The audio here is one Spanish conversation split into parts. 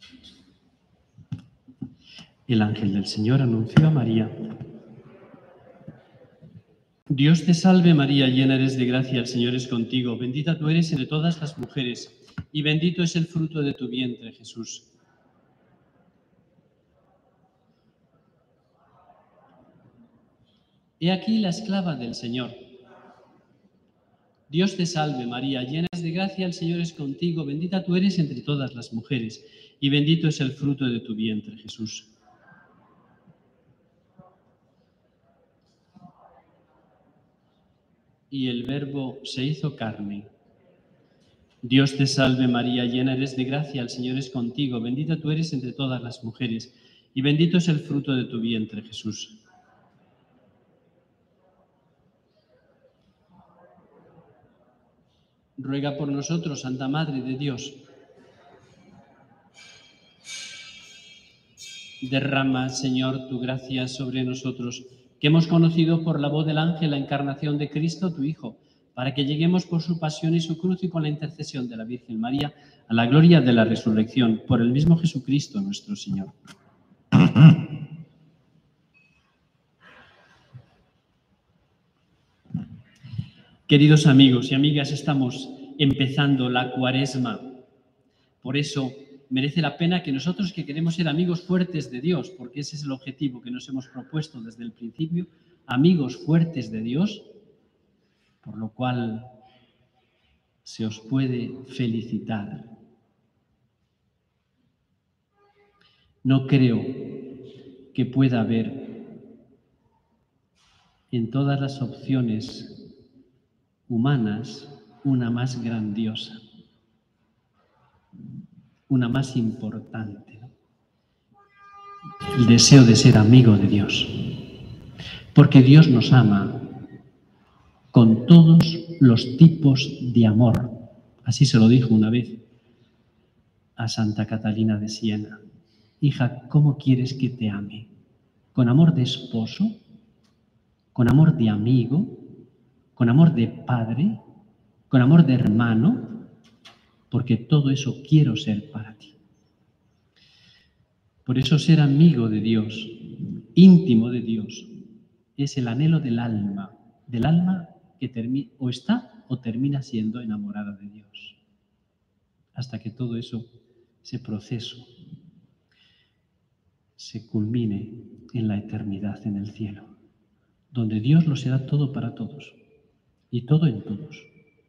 El ángel del Señor anunció a María: Dios te salve María, llena eres de gracia, el Señor es contigo, bendita tú eres entre todas las mujeres, y bendito es el fruto de tu vientre, Jesús. He aquí la esclava del Señor. Dios te salve María, llena eres de gracia, el Señor es contigo, bendita tú eres entre todas las mujeres, y bendito es el fruto de tu vientre, Jesús. Y el Verbo se hizo carne. Dios te salve María, llena eres de gracia, el Señor es contigo, bendita tú eres entre todas las mujeres, y bendito es el fruto de tu vientre, Jesús. Ruega por nosotros, Santa Madre de Dios. Derrama, Señor, tu gracia sobre nosotros, que hemos conocido por la voz del ángel la encarnación de Cristo, tu Hijo, para que lleguemos por su pasión y su cruz y por la intercesión de la Virgen María a la gloria de la resurrección, por el mismo Jesucristo nuestro Señor. Queridos amigos y amigas, estamos empezando la Cuaresma. Por eso merece la pena que nosotros, que queremos ser amigos fuertes de Dios, porque ese es el objetivo que nos hemos propuesto desde el principio, amigos fuertes de Dios, por lo cual se os puede felicitar. No creo que pueda haber en todas las opciones humanas una más grandiosa, una más importante, ¿no? El deseo de ser amigo de Dios, porque Dios nos ama con todos los tipos de amor. Así se lo dijo una vez a Santa Catalina de Siena: hija, ¿cómo quieres que te ame? ¿Con amor de esposo? ¿Con amor de amigo? ¿Con amor de padre? ¿Con amor de hermano? Porque todo eso quiero ser para ti. Por eso ser amigo de Dios, íntimo de Dios, es el anhelo del alma que o está o termina siendo enamorada de Dios. Hasta que todo eso, ese proceso, se culmine en la eternidad, en el cielo, donde Dios lo será todo para todos y todo en todos.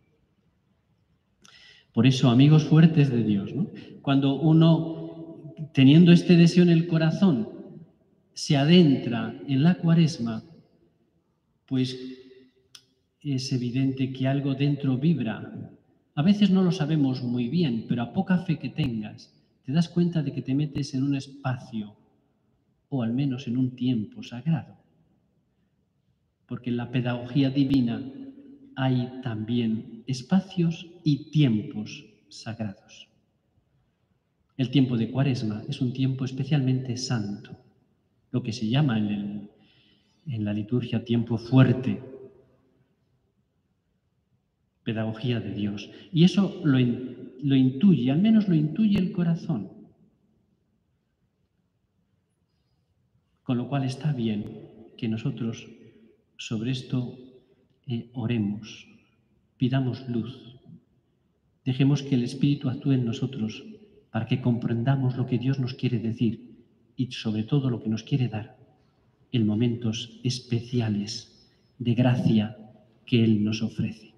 Por eso, amigos fuertes de Dios, ¿no? Cuando uno, teniendo este deseo en el corazón, se adentra en la Cuaresma, pues es evidente que algo dentro vibra. A veces no lo sabemos muy bien, pero a poca fe que tengas, te das cuenta de que te metes en un espacio, o al menos en un tiempo sagrado. Porque en la pedagogía divina hay también espacios y tiempos sagrados. El tiempo de Cuaresma es un tiempo especialmente santo, lo que se llama en la liturgia tiempo fuerte, pedagogía de Dios. Y eso lo intuye, al menos lo intuye el corazón. Con lo cual está bien que nosotros sobre esto oremos, pidamos luz, dejemos que el Espíritu actúe en nosotros para que comprendamos lo que Dios nos quiere decir y sobre todo lo que nos quiere dar en momentos especiales de gracia que Él nos ofrece.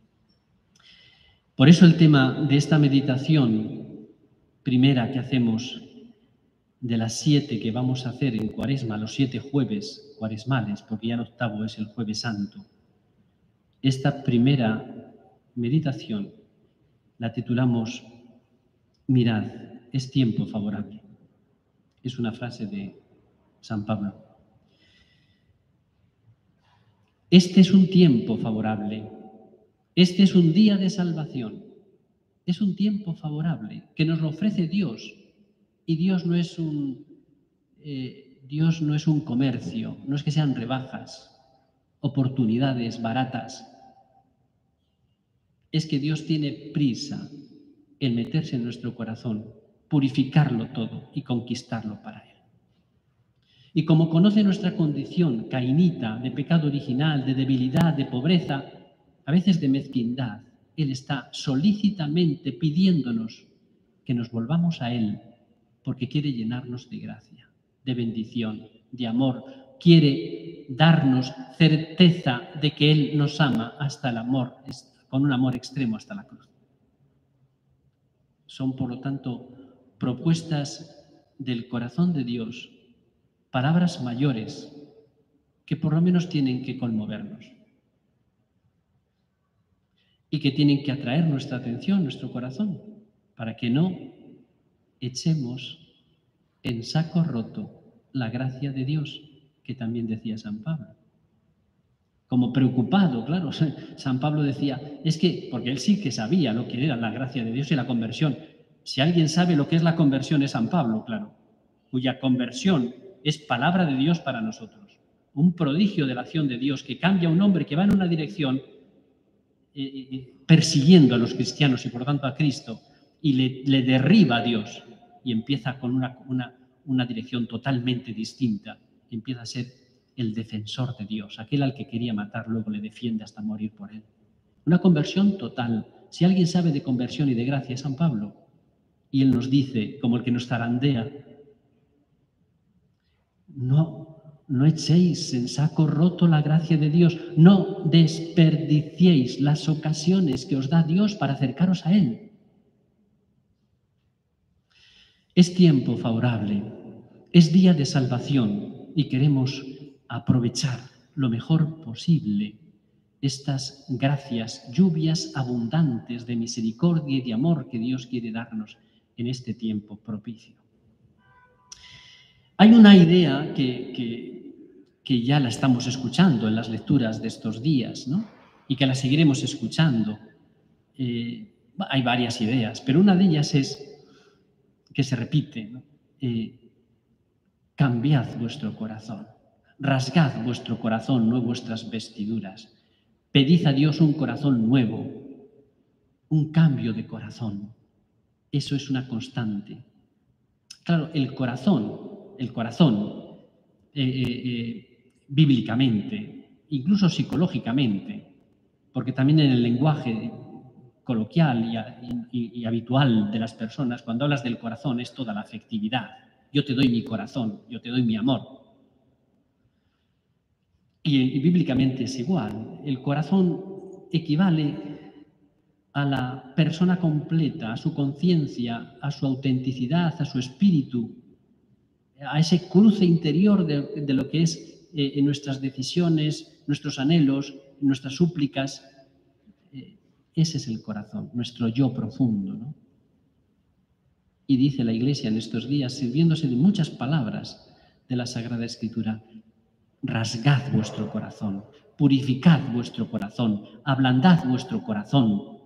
Por eso el tema de esta meditación primera que hacemos, de las 7 que vamos a hacer en Cuaresma, los 7 jueves cuaresmales, porque ya el octavo es el Jueves Santo, esta primera meditación la titulamos Mirad, es tiempo favorable. Es una frase de San Pablo. Este es un tiempo favorable. Este es un día de salvación. Es un tiempo favorable que nos lo ofrece Dios. Y Dios no es un comercio, no es que sean rebajas, oportunidades baratas. Es que Dios tiene prisa en meterse en nuestro corazón purificarlo todo y conquistarlo para Él. Y como conoce nuestra condición cainita, de pecado original, de debilidad, de pobreza, a veces de mezquindad, Él está solícitamente pidiéndonos que nos volvamos a Él, porque quiere llenarnos de gracia, de bendición, de amor. Quiere darnos certeza de que Él nos ama hasta el amor, con un amor extremo hasta la cruz. Son, por lo tanto, propuestas del corazón de Dios, palabras mayores que por lo menos tienen que conmovernos y que tienen que atraer nuestra atención, nuestro corazón, para que no echemos en saco roto la gracia de Dios, que también decía San Pablo. Como preocupado, claro, San Pablo decía, es que, porque él sí que sabía lo que era la gracia de Dios y la conversión. Si alguien sabe lo que es la conversión es San Pablo, claro, cuya conversión es palabra de Dios para nosotros. Un prodigio de la acción de Dios que cambia a un hombre que va en una dirección persiguiendo a los cristianos y por tanto a Cristo y le derriba a Dios y empieza con una dirección totalmente distinta. Empieza a ser el defensor de Dios, aquel al que quería matar, luego le defiende hasta morir por él. Una conversión total. Si alguien sabe de conversión y de gracia es San Pablo. Y él nos dice, como el que nos zarandea, no echéis en saco roto la gracia de Dios, no desperdiciéis las ocasiones que os da Dios para acercaros a Él. Es tiempo favorable, es día de salvación y queremos aprovechar lo mejor posible estas gracias, lluvias abundantes de misericordia y de amor que Dios quiere darnos en este tiempo propicio. Hay una idea que ya la estamos escuchando en las lecturas de estos días, ¿no? Y que la seguiremos escuchando. Hay varias ideas, pero una de ellas es que se repite, ¿no? Cambiad vuestro corazón, rasgad vuestro corazón, no vuestras vestiduras. Pedid a Dios un corazón nuevo, un cambio de corazón. Eso es una constante. Claro, el corazón, bíblicamente, incluso psicológicamente, porque también en el lenguaje coloquial y habitual de las personas, cuando hablas del corazón es toda la afectividad. Yo te doy mi corazón, yo te doy mi amor. Y bíblicamente es igual. El corazón equivale a la persona completa, a su conciencia, a su autenticidad, a su espíritu, a ese cruce interior de lo que es nuestras decisiones, nuestros anhelos, nuestras súplicas. Ese es el corazón, nuestro yo profundo, ¿no? Y dice la Iglesia en estos días, sirviéndose de muchas palabras de la Sagrada Escritura, rasgad vuestro corazón, purificad vuestro corazón, ablandad vuestro corazón.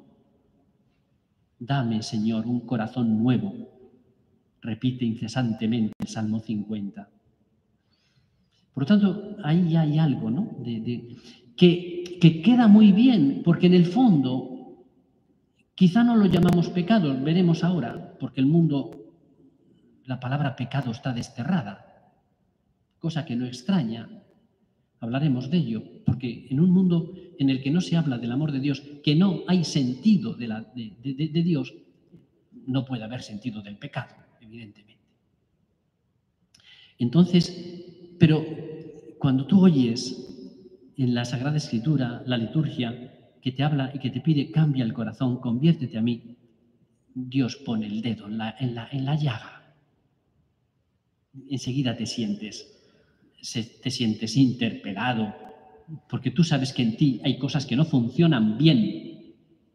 Dame, Señor, un corazón nuevo, repite incesantemente el Salmo 50. Por lo tanto, ahí ya hay algo, ¿no? Que queda muy bien, porque en el fondo quizá no lo llamamos pecado, veremos ahora, porque el mundo, la palabra pecado está desterrada, cosa que no extraña. Hablaremos de ello, porque en un mundo en el que no se habla del amor de Dios, que no hay sentido de Dios, no puede haber sentido del pecado, evidentemente. Entonces, pero cuando tú oyes en la Sagrada Escritura, la liturgia, que te habla y que te pide cambia el corazón, conviértete a mí, Dios pone el dedo en la llaga. Enseguida te sientes interpelado, porque tú sabes que en ti hay cosas que no funcionan bien.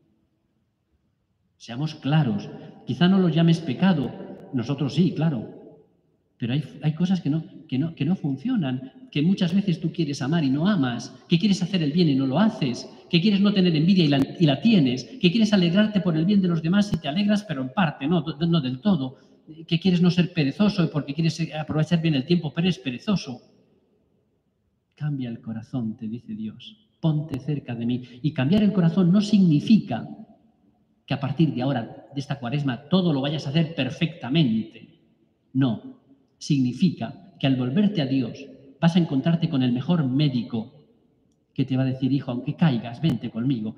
Seamos claros, quizá no lo llames pecado, nosotros sí, claro, pero hay cosas que no funcionan, que muchas veces tú quieres amar y no amas, que quieres hacer el bien y no lo haces, que quieres no tener envidia y la tienes, que quieres alegrarte por el bien de los demás y te alegras, pero en parte, no del todo, que quieres no ser perezoso porque quieres aprovechar bien el tiempo, pero eres perezoso. Cambia el corazón, te dice Dios, ponte cerca de mí. Y cambiar el corazón no significa que a partir de ahora, de esta Cuaresma, todo lo vayas a hacer perfectamente. No, significa que al volverte a Dios vas a encontrarte con el mejor médico que te va a decir, hijo, aunque caigas, vente conmigo,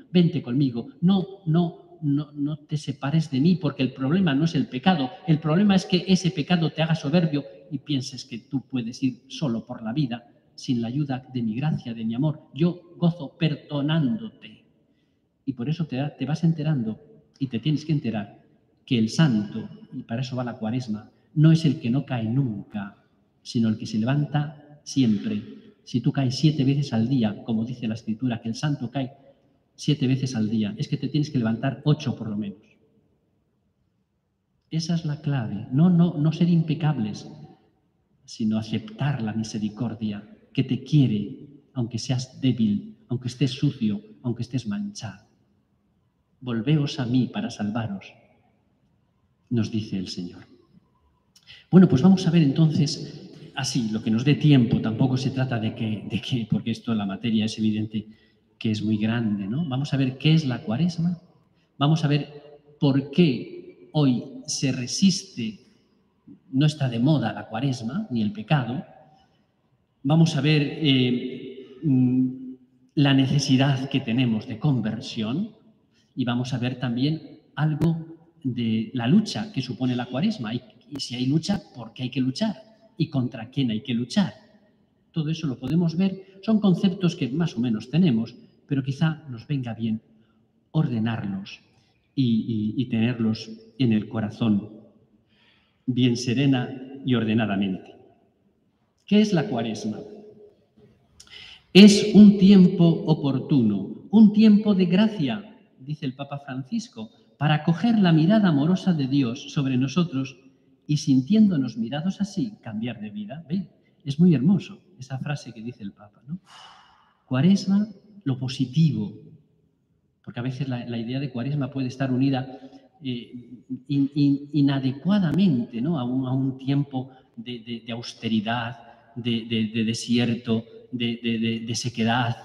no te separes de mí, porque el problema no es el pecado, el problema es que ese pecado te haga soberbio y pienses que tú puedes ir solo por la vida sin la ayuda de mi gracia, de mi amor. Yo gozo perdonándote. Y por eso te vas enterando y te tienes que enterar que el santo, y para eso va la Cuaresma, no es el que no cae nunca, sino el que se levanta siempre. Si tú caes 7 veces al día, como dice la Escritura, que el santo cae 7 veces al día, es que te tienes que levantar 8 por lo menos. Esa es la clave. No ser impecables, sino aceptar la misericordia que te quiere, aunque seas débil, aunque estés sucio, aunque estés manchado. Volveos a mí para salvaros, nos dice el Señor. Bueno, pues vamos a ver entonces, así, lo que nos dé tiempo, tampoco se trata de que, porque esto, la materia es evidente que es muy grande, ¿no? Vamos a ver qué es la Cuaresma, vamos a ver por qué hoy se resiste, no está de moda la Cuaresma, ni el pecado. Vamos a ver la necesidad que tenemos de conversión y vamos a ver también algo de la lucha que supone la Cuaresma. Y si hay lucha, ¿por qué hay que luchar? ¿Y contra quién hay que luchar? Todo eso lo podemos ver. Son conceptos que más o menos tenemos, pero quizá nos venga bien ordenarlos y tenerlos en el corazón bien serena y ordenadamente. ¿Qué es la Cuaresma? Es un tiempo oportuno, un tiempo de gracia, dice el Papa Francisco, para acoger la mirada amorosa de Dios sobre nosotros y, sintiéndonos mirados así, cambiar de vida. ¿Veis? Es muy hermoso esa frase que dice el Papa, ¿no? Cuaresma, lo positivo, porque a veces la idea de Cuaresma puede estar unida inadecuadamente, ¿no? a un tiempo de austeridad, de desierto, de sequedad.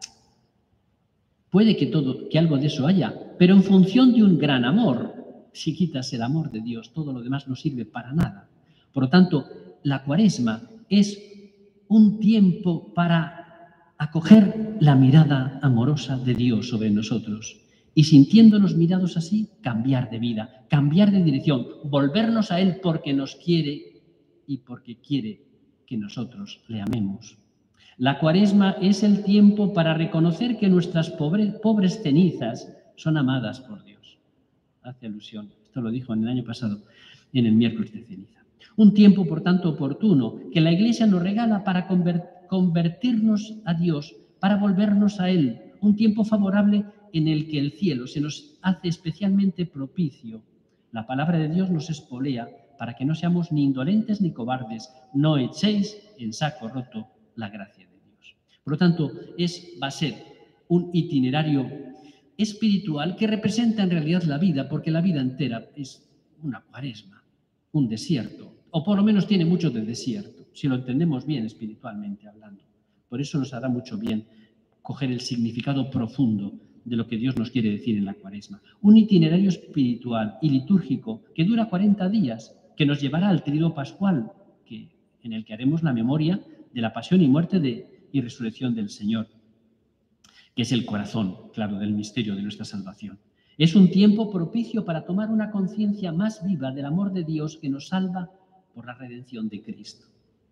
Puede que algo de eso haya, pero en función de un gran amor. Si quitas el amor de Dios, todo lo demás no sirve para nada. Por lo tanto, la Cuaresma es un tiempo para acoger la mirada amorosa de Dios sobre nosotros y, sintiéndonos mirados así, cambiar de vida, cambiar de dirección, volvernos a Él porque nos quiere y porque quiere que nosotros le amemos. La Cuaresma es el tiempo para reconocer que nuestras pobres cenizas son amadas por Dios. Hace alusión, esto lo dijo en el año pasado, en el miércoles de ceniza. Un tiempo, por tanto, oportuno que la Iglesia nos regala para convertirnos a Dios, para volvernos a Él. Un tiempo favorable en el que el cielo se nos hace especialmente propicio. La palabra de Dios nos espolea para que no seamos ni indolentes ni cobardes. No echéis en saco roto la gracia de Dios. Por lo tanto, va a ser un itinerario espiritual que representa en realidad la vida, porque la vida entera es una Cuaresma, un desierto, o por lo menos tiene mucho de desierto, si lo entendemos bien espiritualmente hablando. Por eso nos hará mucho bien coger el significado profundo de lo que Dios nos quiere decir en la Cuaresma. Un itinerario espiritual y litúrgico que dura 40 días, que nos llevará al Tríodo Pascual, en el que haremos la memoria de la pasión y muerte y resurrección del Señor, que es el corazón, claro, del misterio de nuestra salvación. Es un tiempo propicio para tomar una conciencia más viva del amor de Dios que nos salva por la redención de Cristo.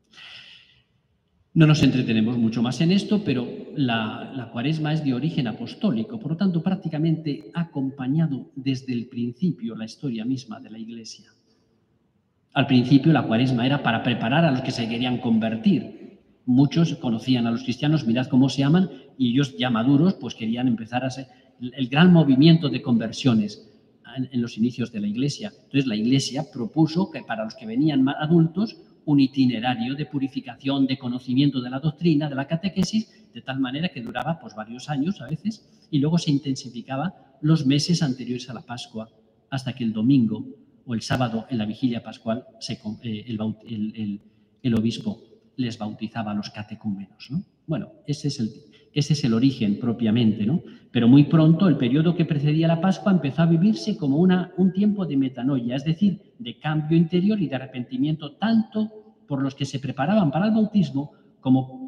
No nos entretenemos mucho más en esto, pero la Cuaresma es de origen apostólico, por lo tanto, prácticamente ha acompañado desde el principio la historia misma de la Iglesia. Al principio la Cuaresma era para preparar a los que se querían convertir. Muchos conocían a los cristianos, mirad cómo se llaman, y ellos ya maduros pues querían empezar a ser el gran movimiento de conversiones en los inicios de la Iglesia. Entonces la Iglesia propuso que para los que venían adultos un itinerario de purificación, de conocimiento de la doctrina, de la catequesis, de tal manera que duraba pues varios años a veces y luego se intensificaba los meses anteriores a la Pascua hasta que el domingo o el sábado en la vigilia pascual el obispo les bautizaba a los catecúmenos, ¿no? Bueno, ese es el origen propiamente, ¿no? Pero muy pronto el periodo que precedía la Pascua empezó a vivirse como un tiempo de metanoia, es decir, de cambio interior y de arrepentimiento tanto por los que se preparaban para el bautismo como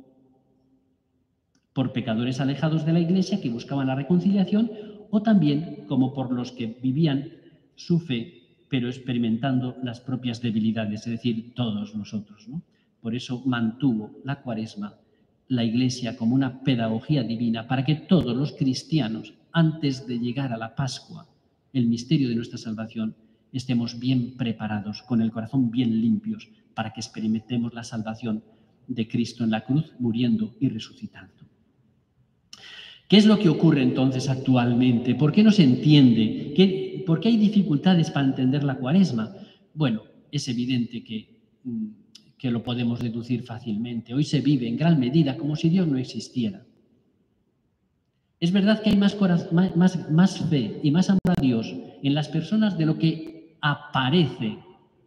por pecadores alejados de la Iglesia que buscaban la reconciliación, o también como por los que vivían su fe, pero experimentando las propias debilidades, es decir, todos nosotros, ¿no? Por eso mantuvo la Cuaresma la Iglesia como una pedagogía divina para que todos los cristianos, antes de llegar a la Pascua, el misterio de nuestra salvación, estemos bien preparados, con el corazón bien limpios, para que experimentemos la salvación de Cristo en la cruz, muriendo y resucitando. ¿Qué es lo que ocurre entonces actualmente? ¿Por qué no se entiende? ¿Por qué hay dificultades para entender la Cuaresma? Bueno, es evidente que lo podemos deducir fácilmente. Hoy se vive en gran medida como si Dios no existiera. Es verdad que hay más fe y más amor a Dios en las personas de lo que aparece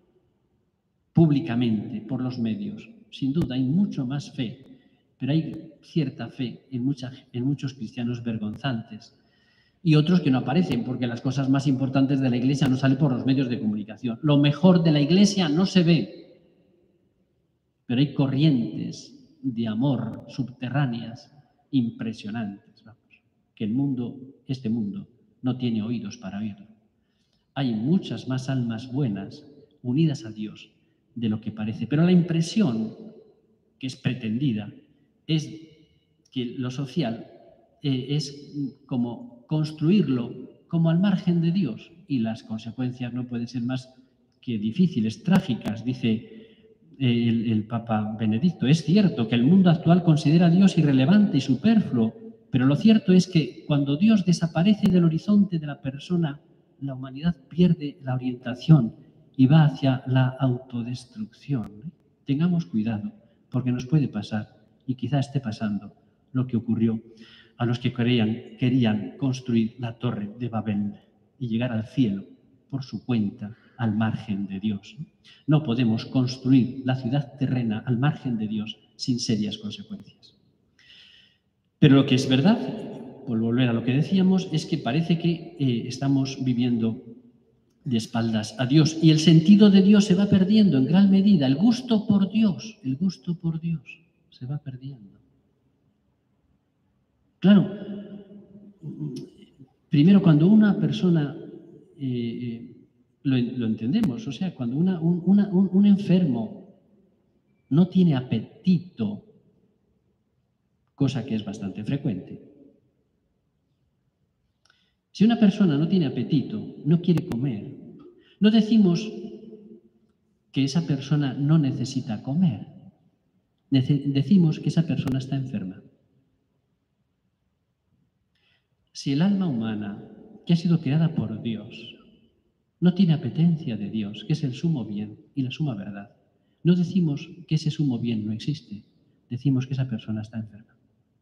públicamente por los medios. Sin duda, hay mucho más fe, pero hay cierta fe en muchos cristianos vergonzantes y otros que no aparecen porque las cosas más importantes de la Iglesia no salen por los medios de comunicación. Lo mejor de la Iglesia no se ve, pero hay corrientes de amor subterráneas impresionantes, vamos, que este mundo no tiene oídos para oírlo. Hay muchas más almas buenas unidas a Dios de lo que parece, pero la impresión que es pretendida es que lo social es como construirlo como al margen de Dios, y las consecuencias no pueden ser más que difíciles, trágicas, dice el Papa Benedicto. Es cierto que el mundo actual considera a Dios irrelevante y superfluo, pero lo cierto es que cuando Dios desaparece del horizonte de la persona, la humanidad pierde la orientación y va hacia la autodestrucción. Tengamos cuidado, porque nos puede pasar, y quizá esté pasando, lo que ocurrió a los que querían construir la torre de Babel y llegar al cielo por su cuenta, al margen de Dios. No podemos construir la ciudad terrena al margen de Dios sin serias consecuencias. Pero lo que es verdad, por volver a lo que decíamos, es que parece que estamos viviendo de espaldas a Dios y el sentido de Dios se va perdiendo en gran medida. El gusto por Dios se va perdiendo. Claro, primero cuando una persona, lo entendemos, o sea, cuando un enfermo no tiene apetito, cosa que es bastante frecuente. Si una persona no tiene apetito, no quiere comer, no decimos que esa persona no necesita comer, decimos que esa persona está enferma. Si el alma humana, que ha sido creada por Dios, no tiene apetencia de Dios, que es el sumo bien y la suma verdad, no decimos que ese sumo bien no existe, decimos que esa persona está enferma.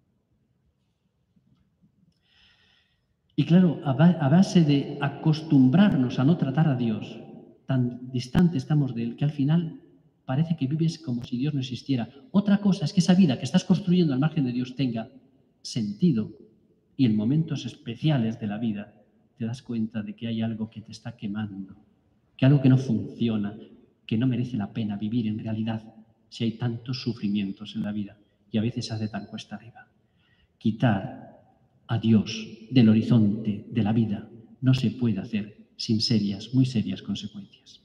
Y claro, a base de acostumbrarnos a no tratar a Dios, tan distante estamos de Él, que al final parece que vives como si Dios no existiera. Otra cosa es que esa vida que estás construyendo al margen de Dios tenga sentido, y en momentos especiales de la vida te das cuenta de que hay algo que te está quemando, que algo que no funciona, que no merece la pena vivir en realidad si hay tantos sufrimientos en la vida y a veces se hace tan cuesta arriba. Quitar a Dios del horizonte de la vida no se puede hacer sin muy serias consecuencias.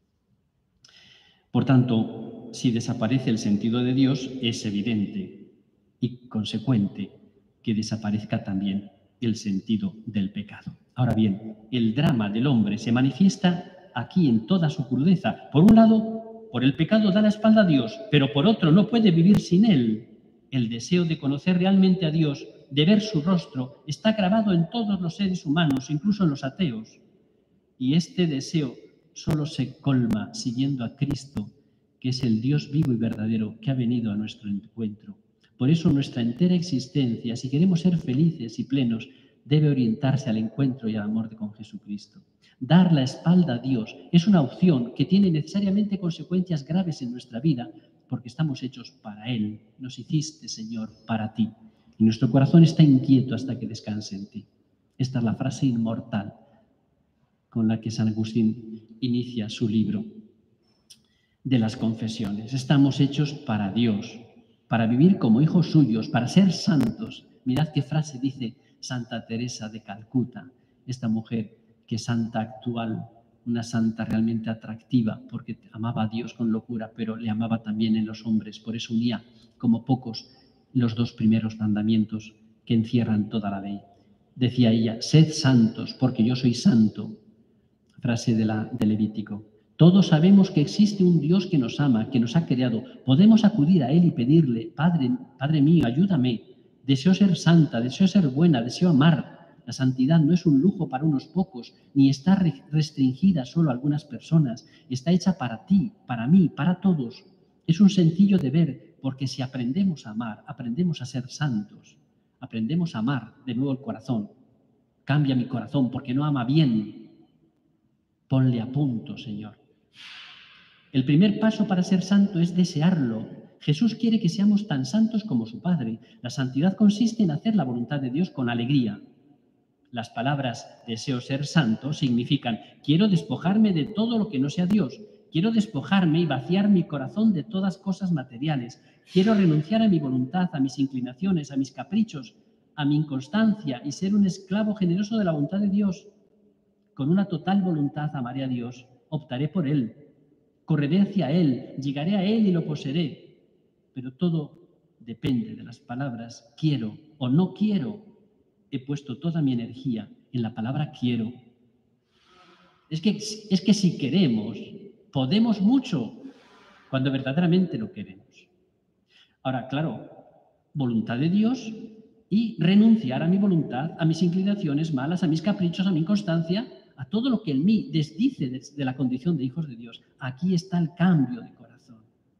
Por tanto, si desaparece el sentido de Dios, es evidente y consecuente que desaparezca también el sentido del pecado. Ahora bien, el drama del hombre se manifiesta aquí en toda su crudeza. Por un lado, por el pecado da la espalda a Dios, pero por otro no puede vivir sin él. El deseo de conocer realmente a Dios, de ver su rostro, está grabado en todos los seres humanos, incluso en los ateos. Y este deseo solo se colma siguiendo a Cristo, que es el Dios vivo y verdadero que ha venido a nuestro encuentro. Por eso nuestra entera existencia, si queremos ser felices y plenos, debe orientarse al encuentro y al amor con Jesucristo. Dar la espalda a Dios es una opción que tiene necesariamente consecuencias graves en nuestra vida, porque estamos hechos para Él. Nos hiciste, Señor, para ti. Y nuestro corazón está inquieto hasta que descanse en ti. Esta es la frase inmortal con la que San Agustín inicia su libro de las confesiones. Estamos hechos para Dios, para vivir como hijos suyos, para ser santos. Mirad qué frase dice Santa Teresa de Calcuta, esta mujer que es santa actual, una santa realmente atractiva, porque amaba a Dios con locura, pero le amaba también en los hombres. Por eso unía, como pocos, los dos primeros mandamientos que encierran toda la ley. Decía ella, sed santos, porque yo soy santo. Frase de Levítico. Todos sabemos que existe un Dios que nos ama, que nos ha creado. Podemos acudir a Él y pedirle, Padre mío, ayúdame. Deseo ser santa, deseo ser buena, deseo amar. La santidad no es un lujo para unos pocos, ni está restringida solo a algunas personas. Está hecha para ti, para mí, para todos. Es un sencillo deber, porque si aprendemos a amar, aprendemos a ser santos. Aprendemos a amar de nuevo el corazón. Cambia mi corazón porque no ama bien. Ponle a punto, Señor. El primer paso para ser santo es desearlo. Jesús quiere que seamos tan santos como su Padre. La santidad consiste en hacer la voluntad de Dios con alegría. Las palabras deseo ser santo significan quiero despojarme de todo lo que no sea Dios. Quiero despojarme y vaciar mi corazón de todas cosas materiales. Quiero renunciar a mi voluntad, a mis inclinaciones, a mis caprichos, a mi inconstancia y ser un esclavo generoso de la voluntad de Dios. Con una total voluntad amaré a Dios, optaré por Él, correré hacia Él, llegaré a Él y lo poseeré. Pero todo depende de las palabras quiero o no quiero. He puesto toda mi energía en la palabra quiero. Es que si queremos, podemos mucho cuando verdaderamente lo queremos. Ahora, claro, voluntad de Dios y renunciar a mi voluntad, a mis inclinaciones malas, a mis caprichos, a mi inconstancia, a todo lo que en mí desdice de la condición de hijos de Dios. Aquí está el cambio de corazón.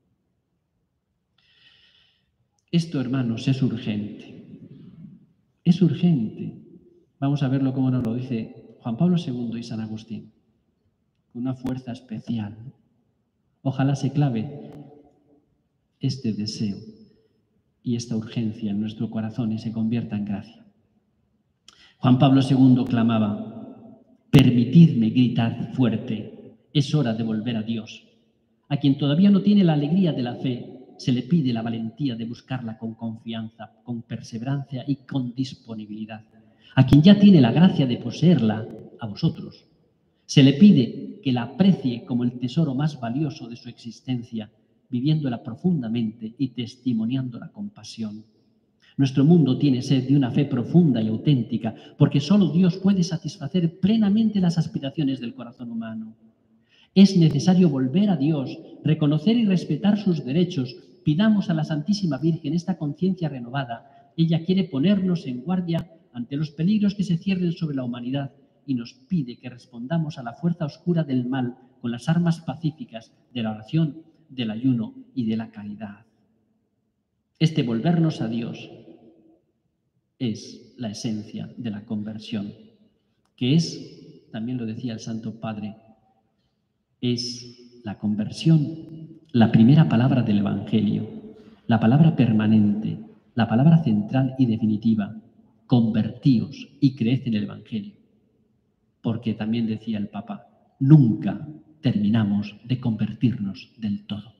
Esto, hermanos, es urgente. Es urgente. Vamos a verlo como nos lo dice Juan Pablo II y San Agustín, con una fuerza especial. Ojalá se clave este deseo y esta urgencia en nuestro corazón y se convierta en gracia. Juan Pablo II clamaba, permitidme gritar fuerte, es hora de volver a Dios. A quien todavía no tiene la alegría de la fe, se le pide la valentía de buscarla con confianza, con perseverancia y con disponibilidad. A quien ya tiene la gracia de poseerla, a vosotros, se le pide que la aprecie como el tesoro más valioso de su existencia, viviéndola profundamente y testimoniándola con pasión. Nuestro mundo tiene sed de una fe profunda y auténtica, porque solo Dios puede satisfacer plenamente las aspiraciones del corazón humano. Es necesario volver a Dios, reconocer y respetar sus derechos. Pidamos a la Santísima Virgen esta conciencia renovada. Ella quiere ponernos en guardia ante los peligros que se cierren sobre la humanidad y nos pide que respondamos a la fuerza oscura del mal con las armas pacíficas de la oración, del ayuno y de la caridad. Este volvernos a Dios es la esencia de la conversión, que es, también lo decía el Santo Padre, es la conversión, la primera palabra del Evangelio, la palabra permanente, la palabra central y definitiva. Convertíos y creed en el Evangelio. Porque también decía el Papa, nunca terminamos de convertirnos del todo.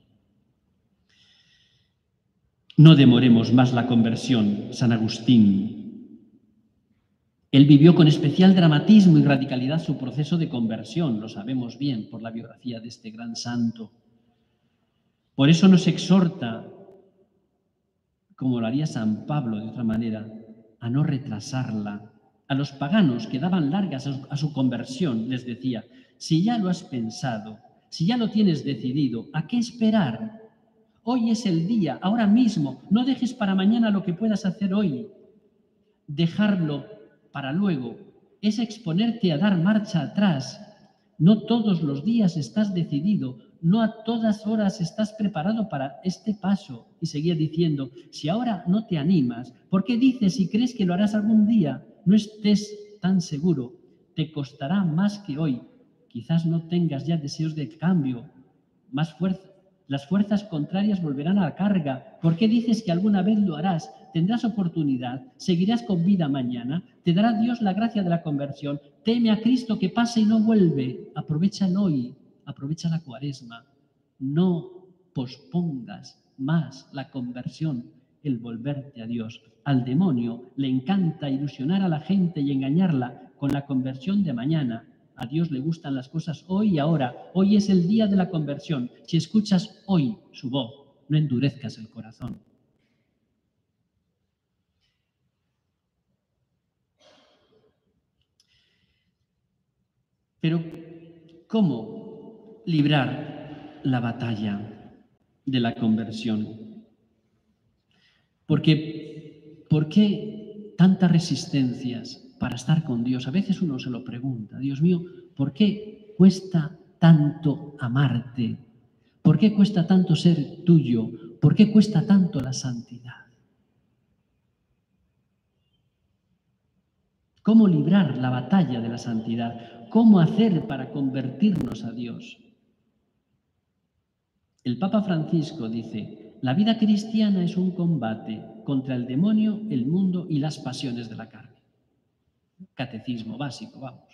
No demoremos más la conversión, San Agustín. Él vivió con especial dramatismo y radicalidad su proceso de conversión, lo sabemos bien por la biografía de este gran santo. Por eso nos exhorta, como lo haría San Pablo de otra manera, a no retrasarla. A los paganos que daban largas a su conversión les decía, si ya lo has pensado, si ya lo tienes decidido, ¿a qué esperar? Hoy es el día, ahora mismo, no dejes para mañana lo que puedas hacer hoy. Dejarlo para luego es exponerte a dar marcha atrás. No todos los días estás decidido, no a todas horas estás preparado para este paso. Y seguía diciendo, si ahora no te animas, ¿por qué dices y crees que lo harás algún día? No estés tan seguro, te costará más que hoy. Quizás no tengas ya deseos de cambio, más fuerza. Las fuerzas contrarias volverán a la carga. ¿Por qué dices que alguna vez lo harás? Tendrás oportunidad, seguirás con vida mañana, te dará Dios la gracia de la conversión. Teme a Cristo que pasa y no vuelve. Aprovecha el hoy, aprovecha la Cuaresma. No pospongas más la conversión, el volverte a Dios. Al demonio le encanta ilusionar a la gente y engañarla con la conversión de mañana. A Dios le gustan las cosas hoy y ahora. Hoy es el día de la conversión. Si escuchas hoy su voz, no endurezcas el corazón. Pero, ¿cómo librar la batalla de la conversión? ¿Por qué tantas resistencias para estar con Dios? A veces uno se lo pregunta, Dios mío, ¿por qué cuesta tanto amarte? ¿Por qué cuesta tanto ser tuyo? ¿Por qué cuesta tanto la santidad? ¿Cómo librar la batalla de la santidad? ¿Cómo hacer para convertirnos a Dios? El Papa Francisco dice, la vida cristiana es un combate contra el demonio, el mundo y las pasiones de la carne. Catecismo básico, vamos.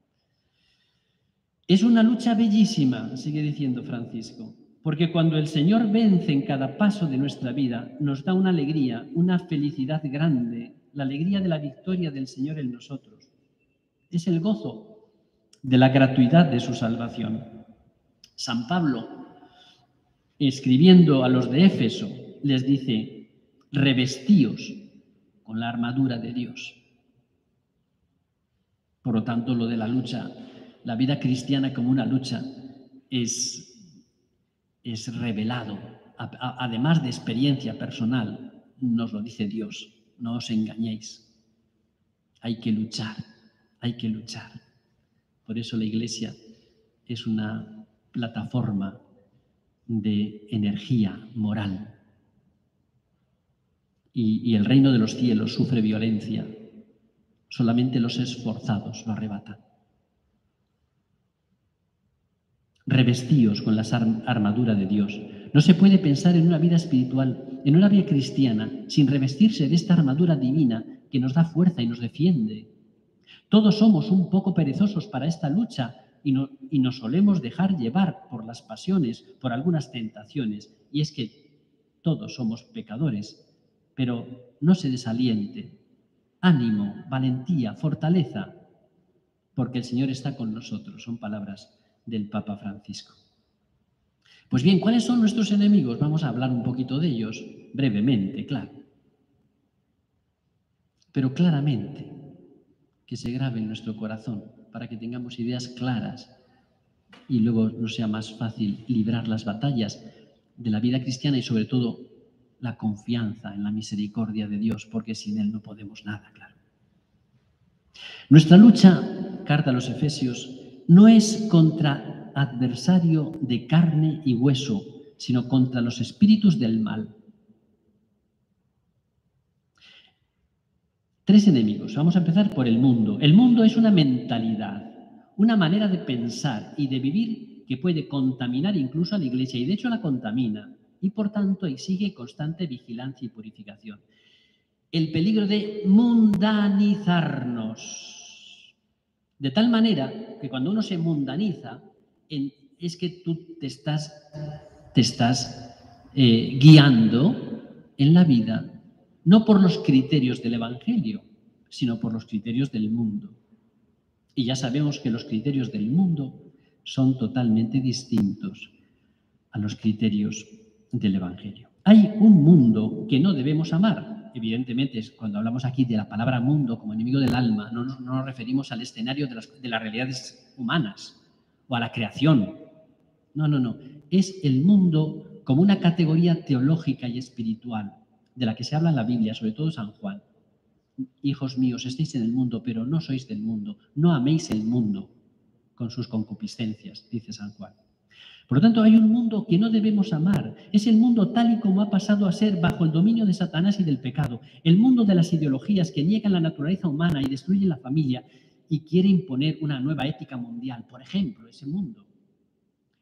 Es una lucha bellísima, sigue diciendo Francisco, porque cuando el Señor vence en cada paso de nuestra vida, nos da una alegría, una felicidad grande, la alegría de la victoria del Señor en nosotros. Es el gozo de la gratuidad de su salvación. San Pablo, escribiendo a los de Éfeso, les dice, revestíos con la armadura de Dios. Por lo tanto, lo de la lucha, la vida cristiana como una lucha, es revelado. Además de experiencia personal, nos lo dice Dios. No os engañéis. Hay que luchar, hay que luchar. Por eso la Iglesia es una plataforma de energía moral. Y el reino de los cielos sufre violencia. Solamente los esforzados lo arrebatan. Revestíos con la armadura de Dios. No se puede pensar en una vida espiritual, en una vida cristiana, sin revestirse de esta armadura divina que nos da fuerza y nos defiende. Todos somos un poco perezosos para esta lucha y nos solemos dejar llevar por las pasiones, por algunas tentaciones. Y es que todos somos pecadores, pero no se desaliente. Ánimo, valentía, fortaleza, porque el Señor está con nosotros. Son palabras del Papa Francisco. Pues bien, ¿cuáles son nuestros enemigos? Vamos a hablar un poquito de ellos, brevemente, claro. Pero claramente, que se grabe en nuestro corazón, para que tengamos ideas claras y luego nos sea más fácil librar las batallas de la vida cristiana y sobre todo la confianza en la misericordia de Dios, porque sin Él no podemos nada, claro. Nuestra lucha, carta a los Efesios, no es contra adversario de carne y hueso, sino contra los espíritus del mal. Tres enemigos. Vamos a empezar por el mundo. El mundo es una mentalidad, una manera de pensar y de vivir que puede contaminar incluso a la Iglesia, y de hecho la contamina, y por tanto exige constante vigilancia y purificación. El peligro de mundanizarnos. De tal manera que cuando uno se mundaniza, es que tú te estás guiando en la vida no por los criterios del Evangelio, sino por los criterios del mundo. Y ya sabemos que los criterios del mundo son totalmente distintos a los criterios del Evangelio. Hay un mundo que no debemos amar. Evidentemente, cuando hablamos aquí de la palabra mundo como enemigo del alma, no nos referimos al escenario de las realidades humanas o a la creación. No. Es el mundo como una categoría teológica y espiritual de la que se habla en la Biblia, sobre todo San Juan. Hijos míos, estáis en el mundo, pero no sois del mundo. No améis el mundo con sus concupiscencias, dice San Juan. Por lo tanto, hay un mundo que no debemos amar. Es el mundo tal y como ha pasado a ser bajo el dominio de Satanás y del pecado. El mundo de las ideologías que niegan la naturaleza humana y destruyen la familia y quiere imponer una nueva ética mundial. Por ejemplo, ese mundo.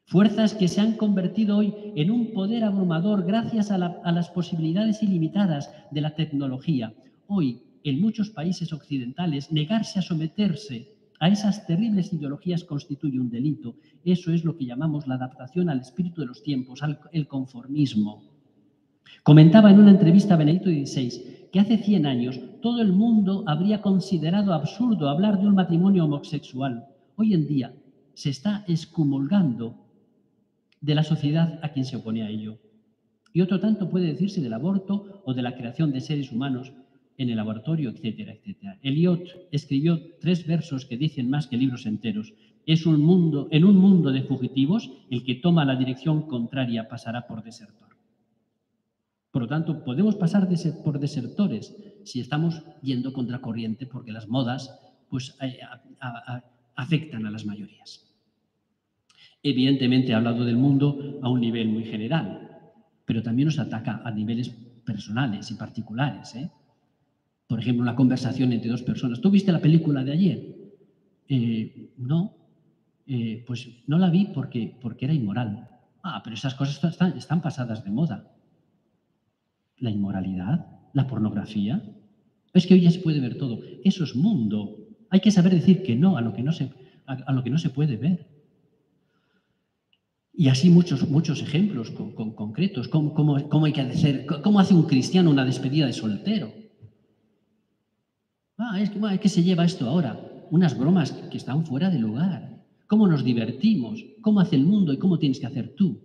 Fuerzas que se han convertido hoy en un poder abrumador gracias a las posibilidades ilimitadas de la tecnología. Hoy, en muchos países occidentales, negarse a someterse a esas terribles ideologías constituye un delito. Eso es lo que llamamos la adaptación al espíritu de los tiempos, el conformismo. Comentaba en una entrevista a Benedicto XVI que hace 100 años todo el mundo habría considerado absurdo hablar de un matrimonio homosexual. Hoy en día se está excomulgando de la sociedad a quien se opone a ello. Y otro tanto puede decirse del aborto o de la creación de seres humanos en el laboratorio, etcétera, etcétera. Eliot escribió 3 versos que dicen más que libros enteros. En un mundo de fugitivos, el que toma la dirección contraria pasará por desertor. Por lo tanto, podemos pasar por desertores si estamos yendo contracorriente, porque las modas pues, afectan a las mayorías. Evidentemente, he hablado del mundo a un nivel muy general, pero también nos ataca a niveles personales y particulares. Por ejemplo, una conversación entre 2 personas. ¿Tú viste la película de ayer? No. Pues no la vi porque era inmoral. Pero esas cosas están pasadas de moda. La inmoralidad, la pornografía. Es que hoy ya se puede ver todo. Eso es mundo. Hay que saber decir que no a lo que no se puede ver. Y así muchos ejemplos concretos. ¿Cómo hay que hacer? ¿Cómo hace un cristiano una despedida de soltero? Es que se lleva esto ahora. Unas bromas que están fuera de lugar. ¿Cómo nos divertimos? ¿Cómo hace el mundo y cómo tienes que hacer tú?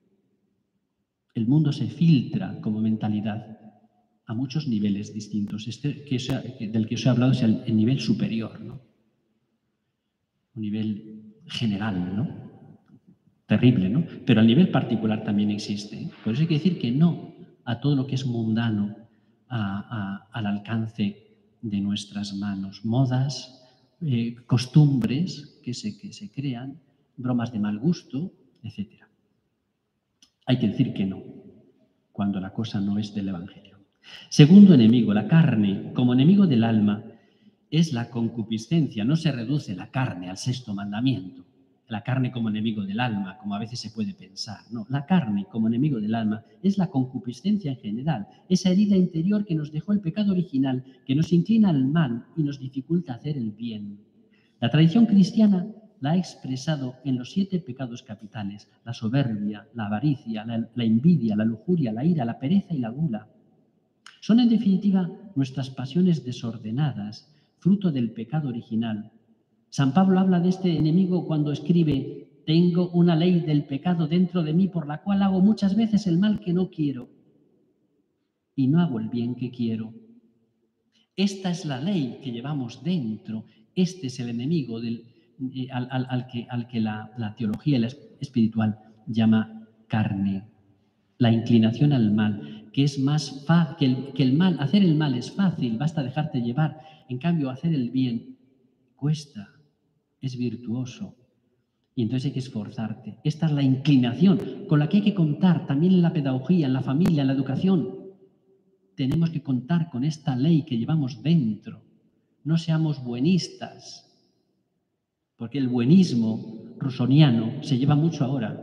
El mundo se filtra como mentalidad a muchos niveles distintos. Del que os he hablado es el nivel superior, ¿no? Un nivel general, ¿no? Terrible, ¿no? Pero a nivel particular también existe. Por eso hay que decir que no a todo lo que es mundano al alcance de nuestras manos. Modas, costumbres que se crean, bromas de mal gusto, etc. Hay que decir que no, cuando la cosa no es del Evangelio. Segundo enemigo, la carne, como enemigo del alma, es la concupiscencia. No se reduce la carne al 6º mandamiento. La carne como enemigo del alma, como a veces se puede pensar. No, la carne como enemigo del alma es la concupiscencia en general, esa herida interior que nos dejó el pecado original, que nos inclina al mal y nos dificulta hacer el bien. La tradición cristiana la ha expresado en los 7 pecados capitales: la soberbia, la avaricia, la envidia, la lujuria, la ira, la pereza y la gula. Son, en definitiva, nuestras pasiones desordenadas, fruto del pecado original. San Pablo habla de este enemigo cuando escribe: tengo una ley del pecado dentro de mí por la cual hago muchas veces el mal que no quiero y no hago el bien que quiero. Esta es la ley que llevamos dentro. Este es el enemigo al que la teología espiritual llama carne. La inclinación al mal, que es más fácil, que el mal, hacer el mal es fácil, basta dejarte llevar. En cambio, hacer el bien cuesta, es virtuoso. Y entonces hay que esforzarte. Esta es la inclinación con la que hay que contar también en la pedagogía, en la familia, en la educación. Tenemos que contar con esta ley que llevamos dentro. No seamos buenistas, porque el buenismo rusoniano se lleva mucho ahora.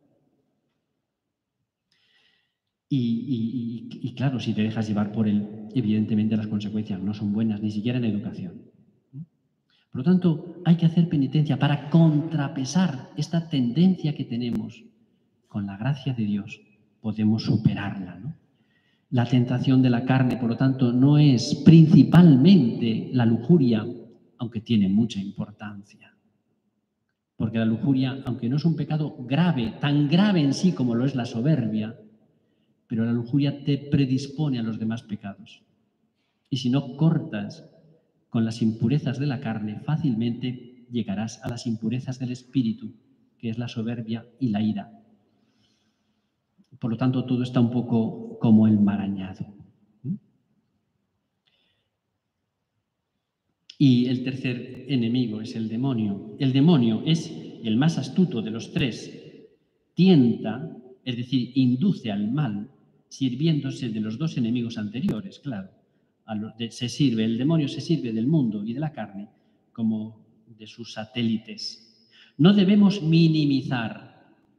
Y claro, si te dejas llevar por él, evidentemente las consecuencias no son buenas, ni siquiera en educación. Por lo tanto, hay que hacer penitencia para contrapesar esta tendencia que tenemos. Con la gracia de Dios podemos superarla, ¿no? La tentación de la carne, por lo tanto, no es principalmente la lujuria, aunque tiene mucha importancia. Porque la lujuria, aunque no es un pecado grave, tan grave en sí como lo es la soberbia, pero la lujuria te predispone a los demás pecados. Y si no cortas con las impurezas de la carne, fácilmente llegarás a las impurezas del espíritu, que es la soberbia y la ira. Por lo tanto, todo está un poco como enmarañado. Y el tercer enemigo es el demonio. El demonio es el más astuto de los 3. Tienta, es decir, induce al mal, sirviéndose de los 2 enemigos anteriores, claro. El demonio se sirve del mundo y de la carne como de sus satélites. No debemos minimizar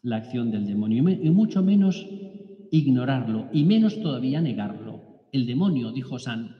la acción del demonio, y mucho menos ignorarlo, y menos todavía negarlo. El demonio, dijo San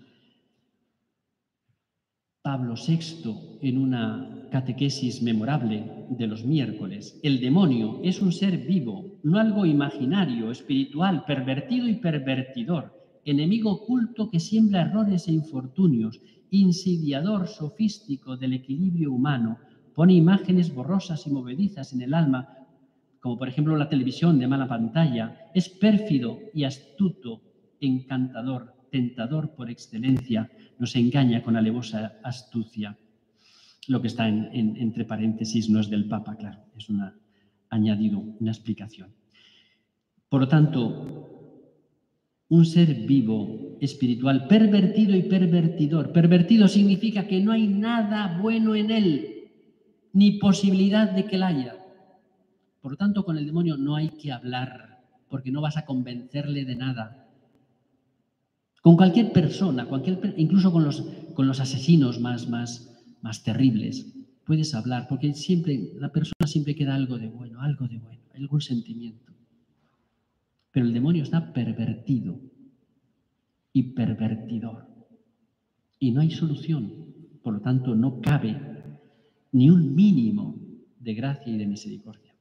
Pablo VI en una catequesis memorable de los miércoles, el demonio es un ser vivo, no algo imaginario, espiritual, pervertido y pervertidor, enemigo oculto que siembra errores e infortunios, insidiador sofístico del equilibrio humano, pone imágenes borrosas y movedizas en el alma, como por ejemplo la televisión de mala pantalla, es pérfido y astuto, encantador, tentador por excelencia, nos engaña con alevosa astucia. Lo que está entre paréntesis no es del Papa, claro, es añadido, una explicación. Por lo tanto, un ser vivo, espiritual, pervertido y pervertidor. Pervertido significa que no hay nada bueno en él, ni posibilidad de que la haya. Por lo tanto, con el demonio no hay que hablar, porque no vas a convencerle de nada. Con cualquier persona, incluso con los asesinos más terribles, puedes hablar, porque la persona siempre queda algo de bueno, algún sentimiento. Pero el demonio está pervertido y pervertidor. Y no hay solución. Por lo tanto, no cabe ni un mínimo de gracia y de misericordia.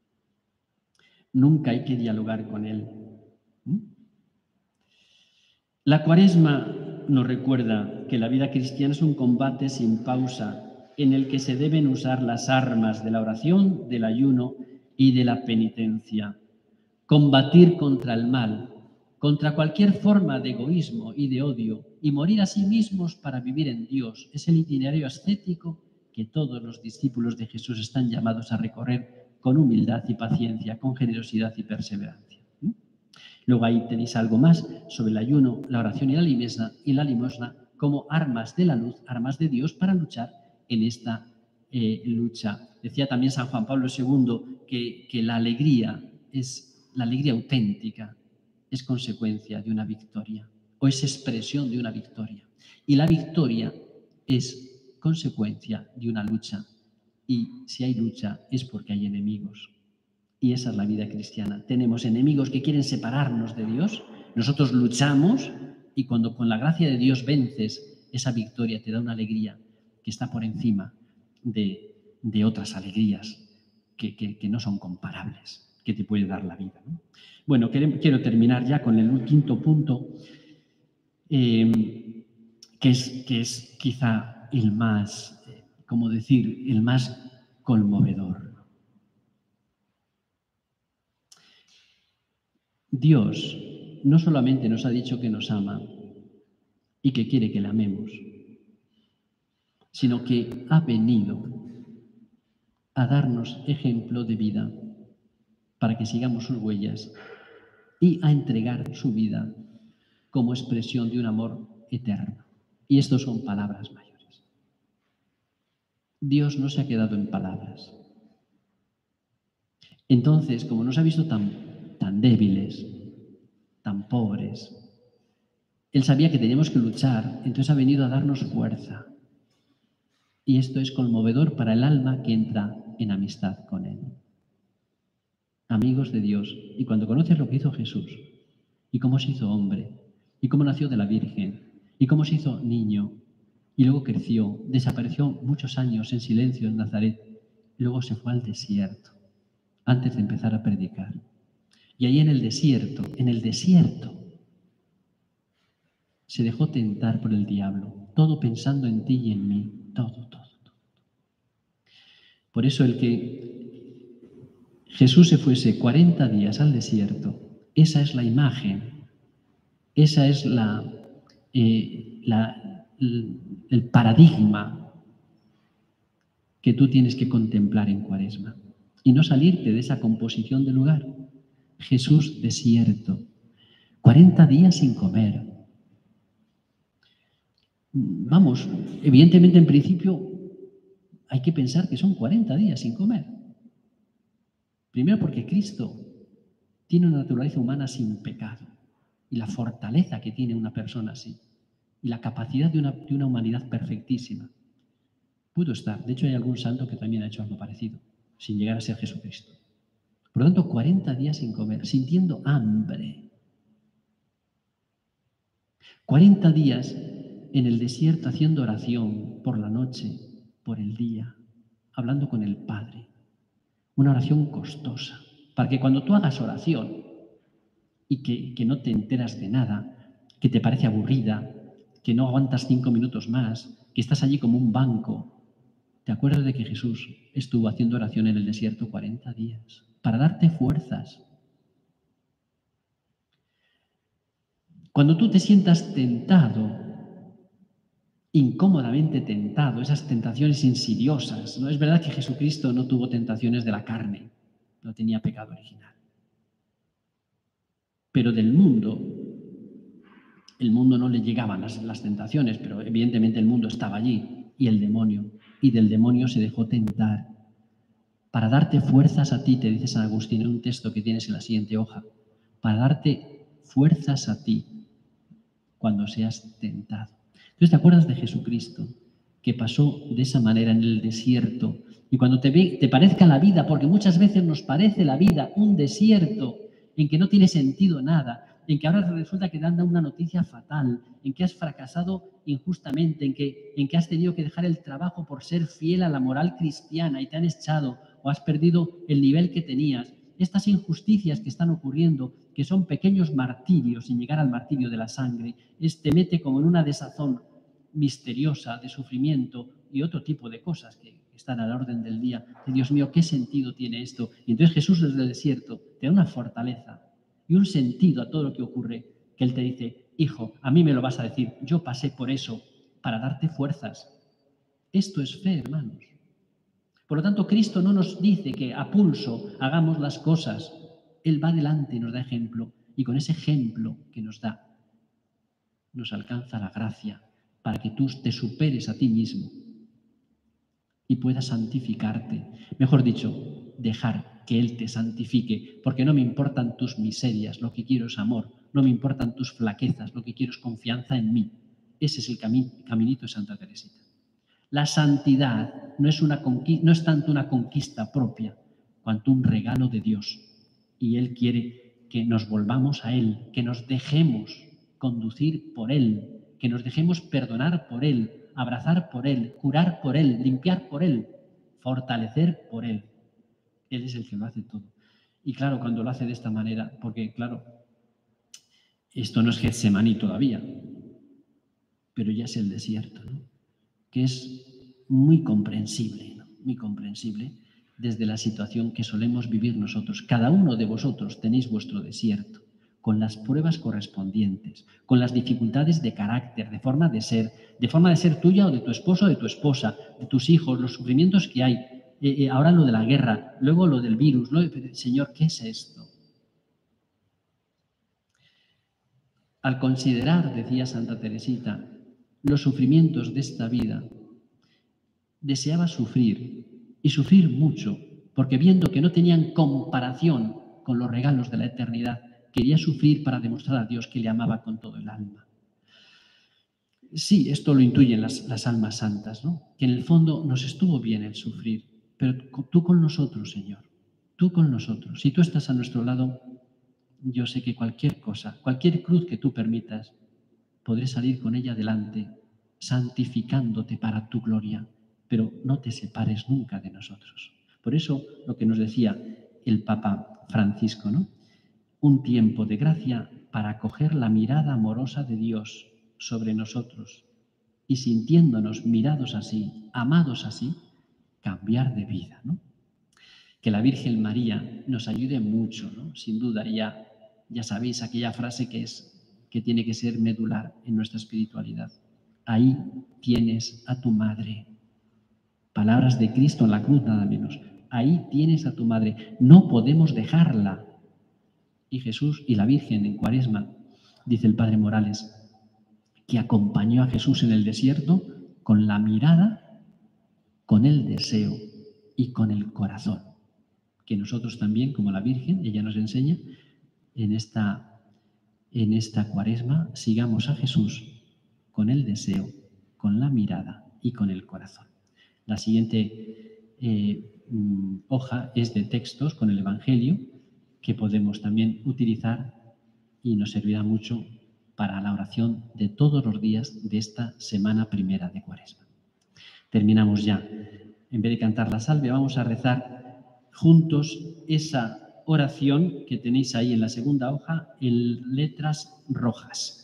Nunca hay que dialogar con él. La Cuaresma nos recuerda que la vida cristiana es un combate sin pausa en el que se deben usar las armas de la oración, del ayuno y de la penitencia. Combatir contra el mal, contra cualquier forma de egoísmo y de odio, y morir a sí mismos para vivir en Dios. Es el itinerario ascético que todos los discípulos de Jesús están llamados a recorrer con humildad y paciencia, con generosidad y perseverancia. Luego ahí tenéis algo más sobre el ayuno, la oración y la limosna como armas de la luz, armas de Dios para luchar en esta lucha. Decía también San Juan Pablo II que la alegría auténtica, es consecuencia de una victoria o es expresión de una victoria. Y la victoria es consecuencia de una lucha. Y si hay lucha es porque hay enemigos. Y esa es la vida cristiana. Tenemos enemigos que quieren separarnos de Dios. Nosotros luchamos y cuando con la gracia de Dios vences, esa victoria te da una alegría que está por encima de otras alegrías que no son comparables, que te puede dar la vida, ¿no? Bueno, quiero terminar ya con el quinto punto, que es quizá el más, el más conmovedor. Dios no solamente nos ha dicho que nos ama y que quiere que le amemos, sino que ha venido a darnos ejemplo de vida para que sigamos sus huellas y a entregar su vida como expresión de un amor eterno. Y estos son palabras mayores. Dios no se ha quedado en palabras. Entonces, como nos ha visto tan débiles, tan pobres, Él sabía que teníamos que luchar, entonces ha venido a darnos fuerza. Y esto es conmovedor para el alma que entra en amistad con Él. Amigos de Dios, y cuando conoces lo que hizo Jesús, y cómo se hizo hombre, y cómo nació de la Virgen, y cómo se hizo niño, y luego creció, desapareció muchos años en silencio en Nazaret, y luego se fue al desierto, antes de empezar a predicar. Y ahí en el desierto, se dejó tentar por el diablo, todo pensando en ti y en mí, todo. Por eso el que Jesús se fuese 40 días al desierto, esa es la imagen, esa es el paradigma que tú tienes que contemplar en Cuaresma y no salirte de esa composición del lugar. Jesús desierto, 40 días sin comer. Vamos, evidentemente en principio hay que pensar que son 40 días sin comer. Primero porque Cristo tiene una naturaleza humana sin pecado y la fortaleza que tiene una persona así y la capacidad de una humanidad perfectísima. Pudo estar. De hecho, hay algún santo que también ha hecho algo parecido, sin llegar a ser Jesucristo. Por lo tanto, 40 días sin comer, sintiendo hambre. 40 días en el desierto haciendo oración por la noche, por el día, hablando con el Padre. Una oración costosa, para que cuando tú hagas oración y que no te enteras de nada, que te parece aburrida, que no aguantas 5 minutos más, que estás allí como un banco, te acuerdas de que Jesús estuvo haciendo oración en el desierto 40 días para darte fuerzas. Cuando tú te sientas tentado, incómodamente tentado, esas tentaciones insidiosas, ¿no? Es verdad que Jesucristo no tuvo tentaciones de la carne, no tenía pecado original. Pero del mundo, el mundo no le llegaban las tentaciones, pero evidentemente el mundo estaba allí, y el demonio, y del demonio se dejó tentar. Para darte fuerzas a ti, te dice San Agustín en un texto que tienes en la siguiente hoja, para darte fuerzas a ti cuando seas tentado. Entonces, ¿te acuerdas de Jesucristo, que pasó de esa manera en el desierto? Y cuando te parezca la vida, porque muchas veces nos parece la vida un desierto en que no tiene sentido nada, en que ahora resulta que te dan una noticia fatal, en que has fracasado injustamente, en que has tenido que dejar el trabajo por ser fiel a la moral cristiana y te han echado o has perdido el nivel que tenías. Estas injusticias que están ocurriendo, que son pequeños martirios sin llegar al martirio de la sangre, te mete como en una desazón misteriosa de sufrimiento y otro tipo de cosas que están a la orden del día. Dios mío, ¿qué sentido tiene esto? Y entonces Jesús desde el desierto te da una fortaleza y un sentido a todo lo que ocurre, que Él te dice, hijo, a mí me lo vas a decir, yo pasé por eso para darte fuerzas. Esto es fe, hermanos. Por lo tanto, Cristo no nos dice que a pulso hagamos las cosas. Él va adelante y nos da ejemplo. Y con ese ejemplo que nos da, nos alcanza la gracia para que tú te superes a ti mismo y puedas santificarte. Mejor dicho, dejar que Él te santifique, porque no me importan tus miserias, lo que quiero es amor. No me importan tus flaquezas, lo que quiero es confianza en mí. Ese es el caminito de Santa Teresita. La santidad no es tanto una conquista propia, cuanto un regalo de Dios. Y Él quiere que nos volvamos a Él, que nos dejemos conducir por Él, que nos dejemos perdonar por Él, abrazar por Él, curar por Él, limpiar por Él, fortalecer por Él. Él es el que lo hace todo. Y claro, cuando lo hace de esta manera, porque claro, esto no es Getsemaní todavía, pero ya es el desierto, ¿no? Que es muy comprensible, ¿no? Muy comprensible desde la situación que solemos vivir nosotros. Cada uno de vosotros tenéis vuestro desierto, con las pruebas correspondientes, con las dificultades de carácter, de forma de ser tuya o de tu esposo o de tu esposa, de tus hijos, los sufrimientos que hay, ahora lo de la guerra, luego lo del virus, ¿no? Señor, ¿qué es esto? Al considerar, decía Santa Teresita, los sufrimientos de esta vida, deseaba sufrir y sufrir mucho, porque viendo que no tenían comparación con los regalos de la eternidad, quería sufrir para demostrar a Dios que le amaba con todo el alma. Sí, esto lo intuyen las almas santas, ¿no? Que en el fondo nos estuvo bien el sufrir, pero tú con nosotros, Señor, tú con nosotros. Si tú estás a nuestro lado, yo sé que cualquier cosa, cualquier cruz que tú permitas, podré salir con ella adelante, santificándote para tu gloria, pero no te separes nunca de nosotros. Por eso lo que nos decía el Papa Francisco, ¿no? Un tiempo de gracia para acoger la mirada amorosa de Dios sobre nosotros y sintiéndonos mirados así, amados así, cambiar de vida, ¿no? Que la Virgen María nos ayude mucho, ¿no? Sin duda, ya sabéis aquella frase que tiene que ser medular en nuestra espiritualidad. Ahí tienes a tu madre. Palabras de Cristo en la cruz, nada menos. Ahí tienes a tu madre. No podemos dejarla. Y Jesús y la Virgen en Cuaresma, dice el Padre Morales, que acompañó a Jesús en el desierto con la mirada, con el deseo y con el corazón. Que nosotros también, como la Virgen, ella nos enseña, en esta Cuaresma sigamos a Jesús con el deseo, con la mirada y con el corazón. La siguiente hoja es de textos con el Evangelio que podemos también utilizar y nos servirá mucho para la oración de todos los días de esta semana primera de Cuaresma. Terminamos ya. En vez de cantar la salve, vamos a rezar juntos esa oración que tenéis ahí en la segunda hoja en letras rojas.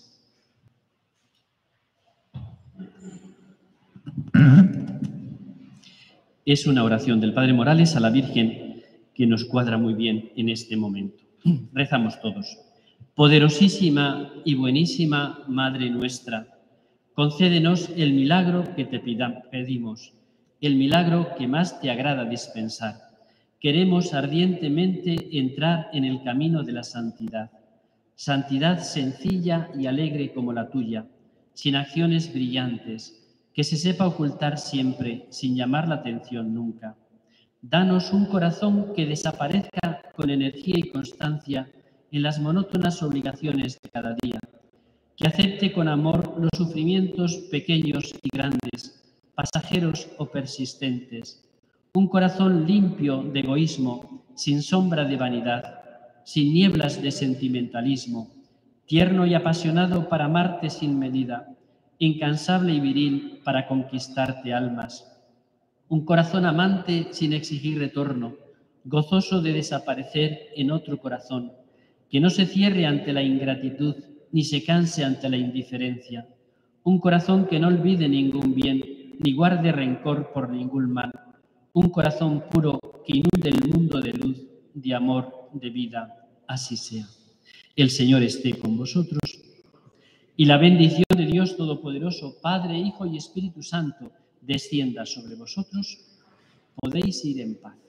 Es una oración del Padre Morales a la Virgen que nos cuadra muy bien en este momento. Rezamos todos. Poderosísima y buenísima Madre nuestra, concédenos el milagro que te pedimos, el milagro que más te agrada dispensar. Queremos ardientemente entrar en el camino de la santidad, santidad sencilla y alegre como la tuya, sin acciones brillantes, que se sepa ocultar siempre, sin llamar la atención nunca. Danos un corazón que desaparezca con energía y constancia en las monótonas obligaciones de cada día, que acepte con amor los sufrimientos pequeños y grandes, pasajeros o persistentes. Un corazón limpio de egoísmo, sin sombra de vanidad, sin nieblas de sentimentalismo, tierno y apasionado para amarte sin medida, incansable y viril para conquistarte almas. Un corazón amante sin exigir retorno, gozoso de desaparecer en otro corazón, que no se cierre ante la ingratitud ni se canse ante la indiferencia. Un corazón que no olvide ningún bien, ni guarde rencor por ningún mal. Un corazón puro que inunde el mundo de luz, de amor, de vida. Así sea. El Señor esté con vosotros. Y la bendición de Dios Todopoderoso, Padre, Hijo y Espíritu Santo, descienda sobre vosotros. Podéis ir en paz.